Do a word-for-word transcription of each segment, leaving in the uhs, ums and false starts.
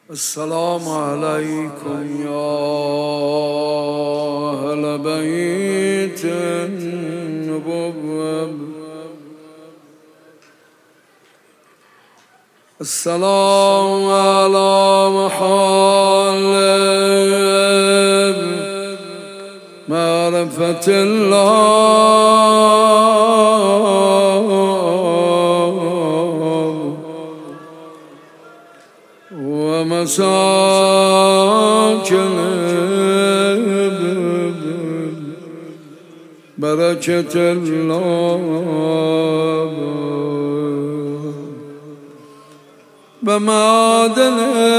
السلام عليكم يا أهل بيت النبوة. السلام على محال معرفة الله ومساكن بركة الله بمعدن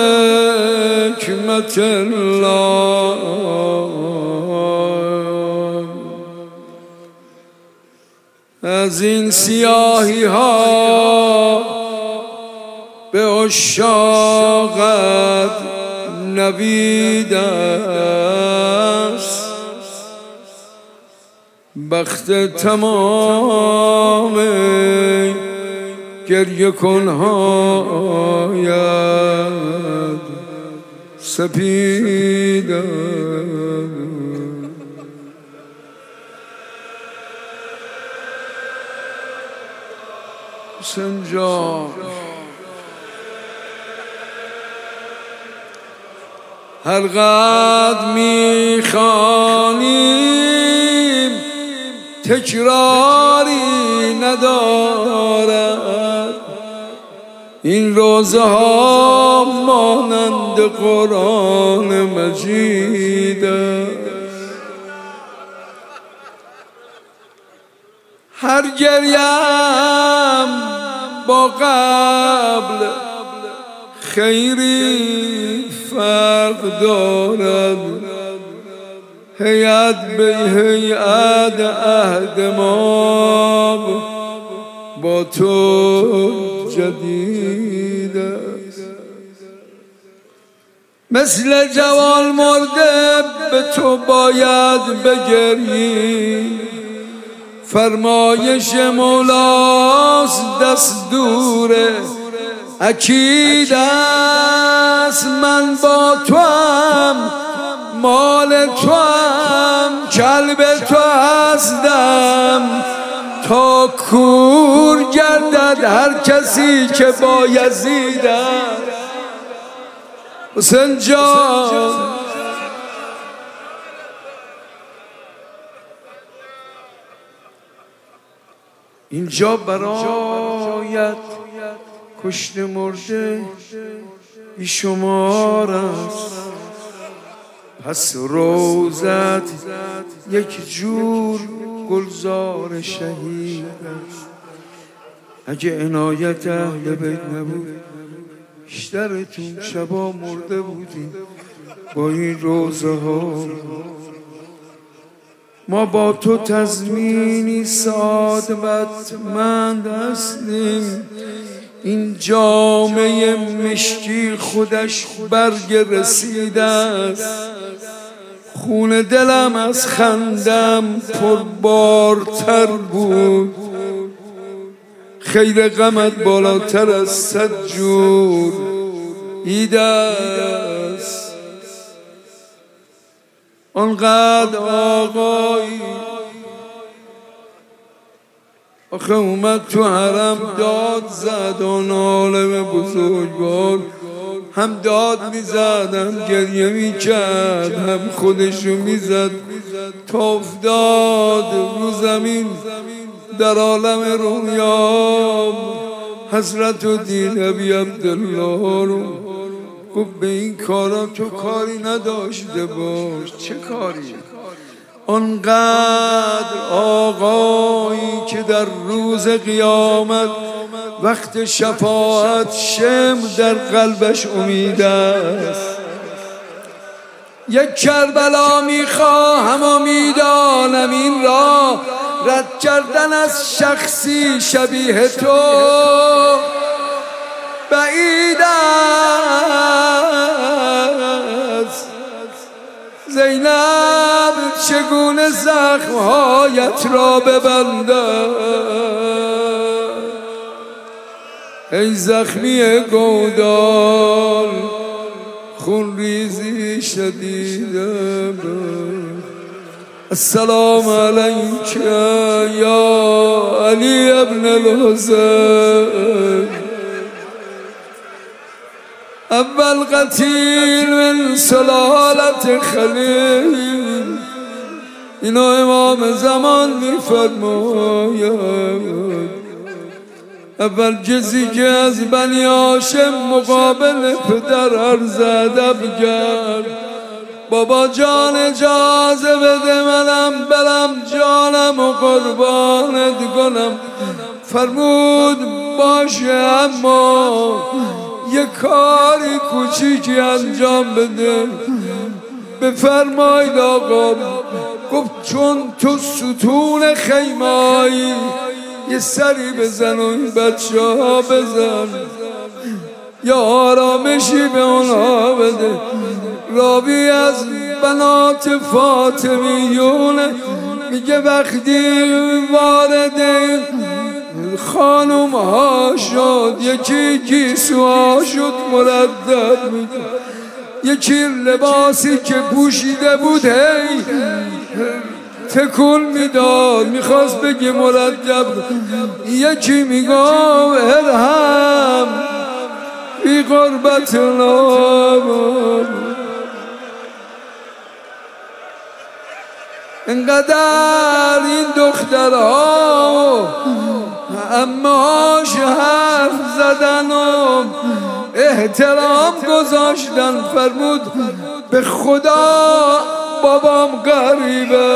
حكمة الله. از این سیاهی ها به عشاقت نوید است، بخت تمام گریه کنهایت سپید است. حسین جان هر قدر میخوانیم تکراری ندارد، این روزه ها مانند قرآن مجید است. هر گریم با قبل خیری فرق دارد، هیئت به هیئت عهد ما با تو جدید است. مثل جوان مرده به تو باید بگری، فرمایش مولاست دستور اکید است. من با تو هم مال تو هم کلب تو هستم، تا کور گردد هر کسی که با یزید است. حسین جان اینجا برایت کشته مرده بیشمار است، پس روزت یک جور گلزار شهید است. اگه عنایت اهل بیت نبود بیشترتون شبا مرده بودیم با این روزه ها. ما با تو تضمینی سعادتمند هستیم، این جامعه مشکی خودش برگ رسیده است. خون دلم از خندم پربارتر بود، خیر غمت بالاتر از صد جور عید است. آنقدر آقایی آخه اومد تو حرم داد زد، آن عالم بزرگوار هم داد میزد هم گریه میکرد هم خودشو میزد تا افتاد رو زمین در عالم رویا. حضرت و دین ابی عبدالله رو گفت به این کارا تو کاری نداشته باش. چه کاری؟ آنقدر آقایی که در روز قیامت وقت شفاعت شمع در قلبش امید است. یک کربلا میخواهم و میدانم این را رد کردن از شخصی شبیه تو بعید است. زینب چگونه زخمهایت را ببندد؟ ای زخمی گودال خون ریزی شدیدم. السلام علیک یا علی ابن الحسین، اول قتیل من سلالت خلیل. اینو امام زمان می‌فرماید اول کسی که از بنی هاشم مقابل پدر عرض ادب کرد، بابا جان اجازه بده منم برم جانم و قربانت کنم. فرمود باشه اما یه کاری کوچیکی انجام بده. بفرمایید آقا. گفت چون تو ستون خیمایی یه سری بزن و این بچه ها بزن، یا آرامشی به اونها بده. راوی از بنات فاطمیونه میگه وقتی وارد خانم ها شد یکی گیسوها شد مردد میگه، یکی لباسی که پوشیده بود هی تکون میداد میخواست بگه مرتب، یکی میگه ارحم بی قربت نام. انقدر این دخترها اماش حرف زدن و احترام گذاشتن. فرمود به خدا بابام غریبه،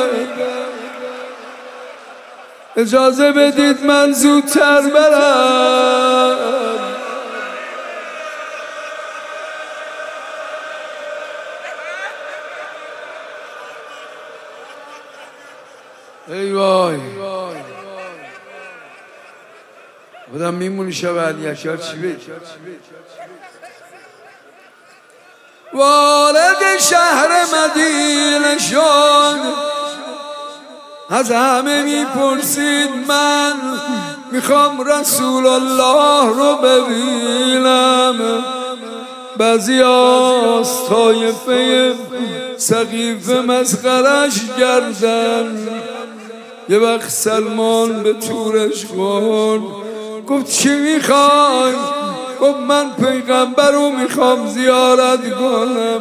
اجازه بدید من زودتر برم. ای وای بودم میمونی شب علی اکبر چی بید. وارد شهر مدینه شد، از همه میپرسید من میخوام رسول الله رو ببینم. بعضی از طایفه سقیفه مسخرش کردن. یه وقت سلمان به تورش خورد، گفت چی میخوای؟ گفت من پیغمبر رو میخوام زیارت کنم.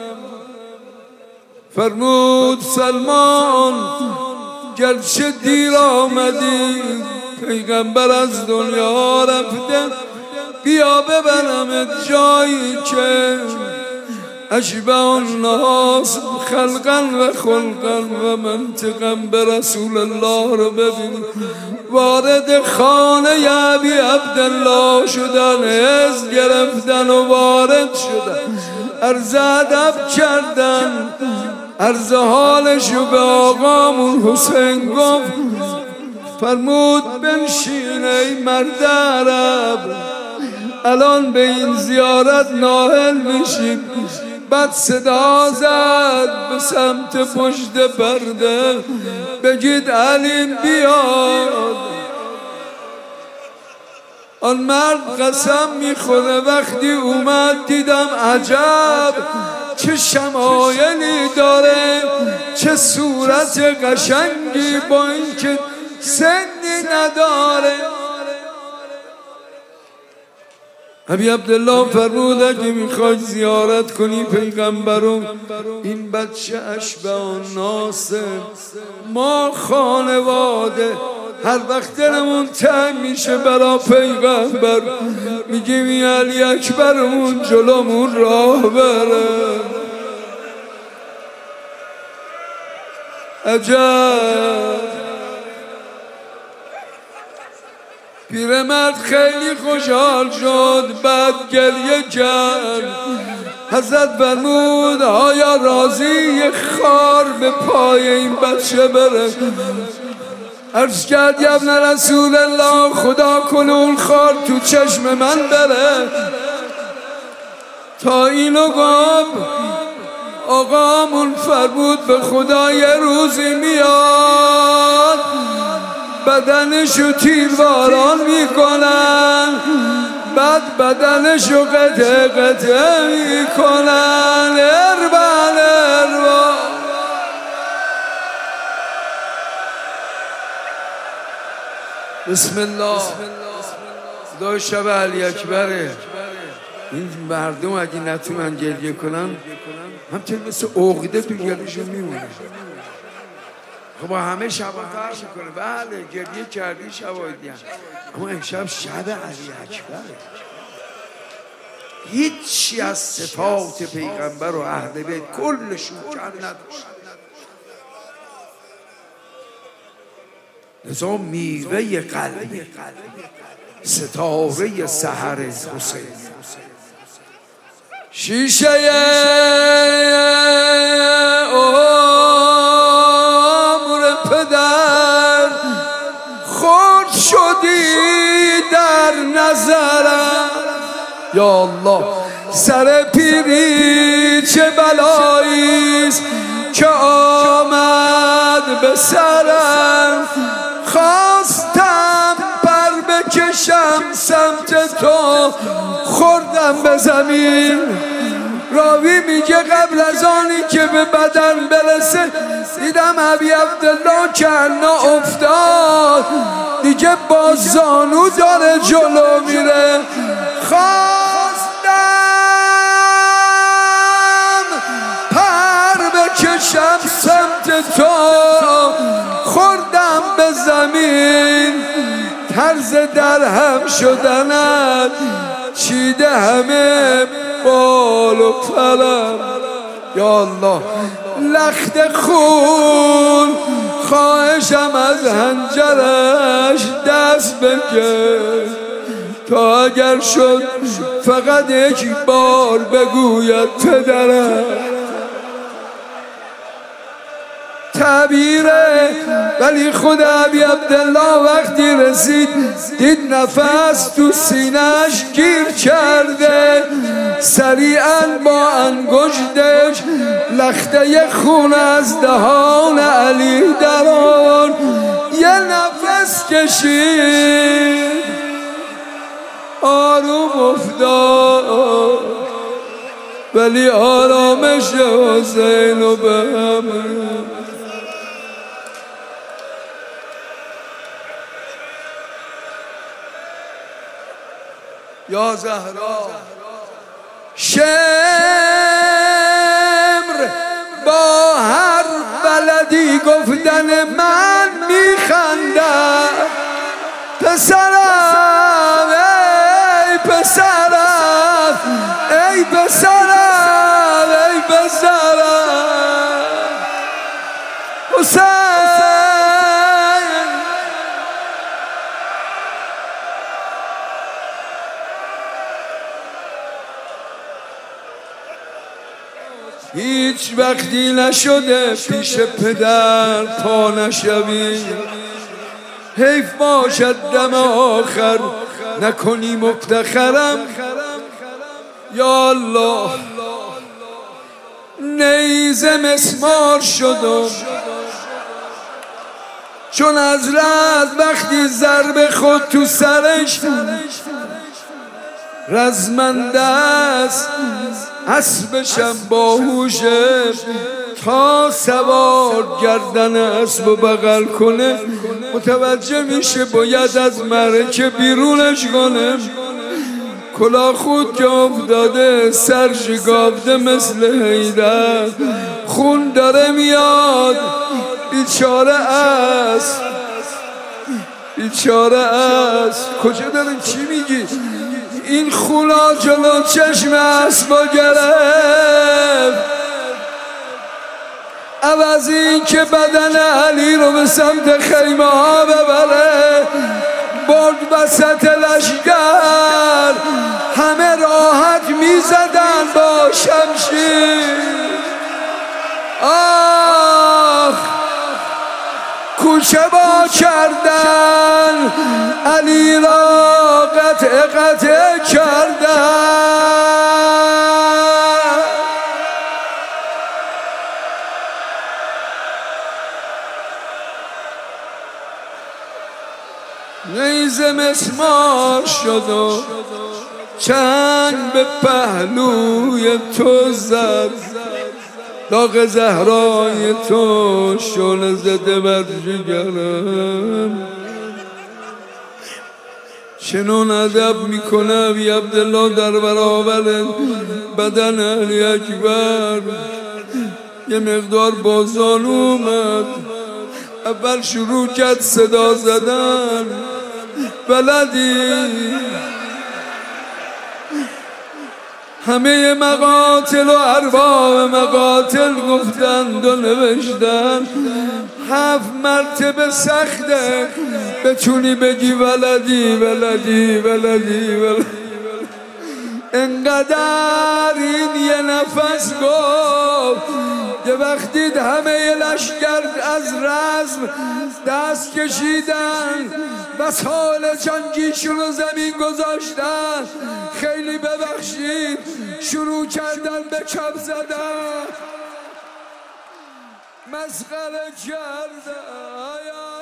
فرمود سلمان گرچه دیر آمدی پیغمبر از دنیا رفته، بیا ببرم جایی که اشبه الناس خلقا و خلقا و منطقا به رسول الله رو ببین. وارد خانه ابی عبدالله شدن، از گرفتن و وارد شدن، عرض ادب کردن. عرض حالشو به آقامون حسین گفت. فرمود بنشین ای مرد عرب، الان به این زیارت نائل میشیم. بعد صدا زد به سمت پشت پرده، بگید علیم بیاد. آن مرد قسم میخوره وقتی اومد دیدم عجب چه شمایلی داره، چه صورت قشنگی با اینکه سنی نداره. ابی عبدالله فرمود اگه میخوای زیارت کنی پیغمبرو، این بچه اشبه الناسه. ما خانواده هر وقت دلمون تنگ میشه برا پیغمبر میگیم این علی اکبرمون جلومون راه بره. عجب پیرمرد خیلی خوشحال شد، بعد گریه کرد. حضرت فرمود آیا راضی یه خار به پای این بچه بره؟ عرض کرد یا ابن رسول الله خدا کنه اون خار تو چشم من بره. تا اینو گفت آقامون فرمود به خدا یه روزی میاد بدنشو تیرواران میکنن، بعد بدنشو قطع قطع میکنن. بسم الله. خدا شب علی اکبره. این مردم اگه نتونن گریه کنن همچنین مثل عقده تو گلشون میمونه. خب همه شب فرق میکنه. بله گریه کردی شواهدی هم، اما امشب شب علی اکبره. هیچی از صفات پیغمبر و اهل بیت کلشون کم نداشت. لذا میوه قلبی ستاره سحر حسین، شیشه عمر پدر خود شدی در نظرم. یا الله سر پیری چه بلاییست که آمد به سرم، خواستم پر بکشم سمت تو خوردم به زمین. راوی میگه قبل از آنی که به بدن برسه دیدم ابی عبدالله کنا افتاد، دیگه با زانو داره جلو میره. خواستم پر بکشم سمت تو خوردم به زمین. طرز درهم شدنت چیده همه بال و پرم. یا الله لخت خون خواهشم از هنجرش دست بگیر تا اگر شد فقط یک بار بگوید پدرم. تعبیره ولی خود ابی عبدالله وقتی رسید دید نفس تو سینه‌اش گیر کرده، سریعا با انگشتش لخته خون از دهان علی در آورد، یه نفس کشید آروم افتاد، ولی آرامش حسین و به هم. یا زهرا شمر با هر بلدی گفتن من میخندم. پسرم ای پسرم ای پسرم ای پسرم حسین. هیچ وقتی نشده پیش پدر پا نشوی، حیف باشد دم آخر نکنی مفتخرم. یا الله نیزه مسمار شدم چون از رد وقتی ضرب خود تو سرش رزمنده است، اسبشم باهوشه تا سوار گردن اسب و بغل کنه متوجه میشه باید از معرکه بیرونش کنه. کلاه خود که افتاده سر شکافته مثل حیدر، خون داره میاد. بیچاره است بیچاره است کجا داریم چی میگی؟ این خونا جلو چشم اسبا گرفت، عوض این که بدن علی رو به سمت خیمه ها ببره برد وسط لشگر. همه راحت میزدن با شمشیر. آخ کوچه با کردن علی را قطع قطع کردن. نیزه مسمار شد و چنگ به پهلوی تو زد، داغ زهرای تو شعله زده بر جگرم. چنون ادب میکنه ابی عبدالله در برابر بدن علی اکبر. یه مقدار بازان اومد، اول شروع کرد صدا زدن بلدی. همه مقاتل و ارباب مقاتل گفتند و نوشتن هفت مرتبه سخته بتونی بگی ولدی ولدی ولدی ولدی. انقدر این یه نفس گفت که وقتی همه لشکر از رزم دست کشیدن وسایل جنگیشون رو زمین گذاشتن، خیلی ببخشید شروع کردن به کف زدن، مسخره کردن.